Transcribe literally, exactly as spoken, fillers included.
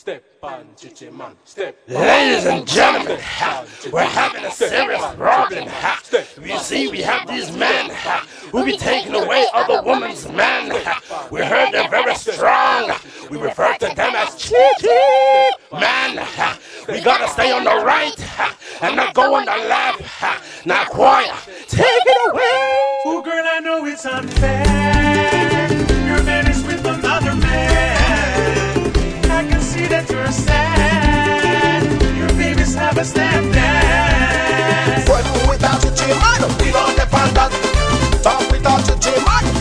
Step on, chichi man. Step. Ladies and gentlemen, we're having a serious problem. You see, we have these men who be taking away other women's men. We heard they're very strong. We refer to them as chichi man. We gotta stay on the right and not go on the left. Now, choir, take it away. Oh, girl, I know it's unfair. Your man is with another man. I can see that you're sad. Your babies have a stepdad. Well, without you, Jim, we don't depend on. Talk without you, Jim.